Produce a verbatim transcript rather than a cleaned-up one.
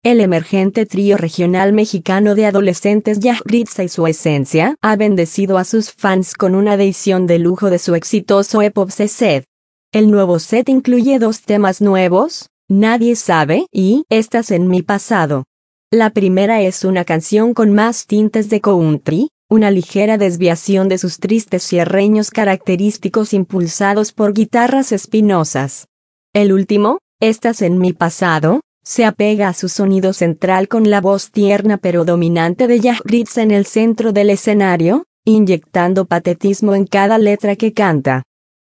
El emergente trío regional mexicano de adolescentes Yajritza y su esencia ha bendecido a sus fans con una edición de lujo de su exitoso Epopse set. El nuevo set incluye dos temas nuevos, Nadie sabe y Estás en mi pasado. La primera es una canción con más tintes de country, una ligera desviación de sus tristes cierreños característicos impulsados por guitarras espinosas. El último, Estás en mi pasado, se apega a su sonido central con la voz tierna pero dominante de Yajritza en el centro del escenario, inyectando patetismo en cada letra que canta.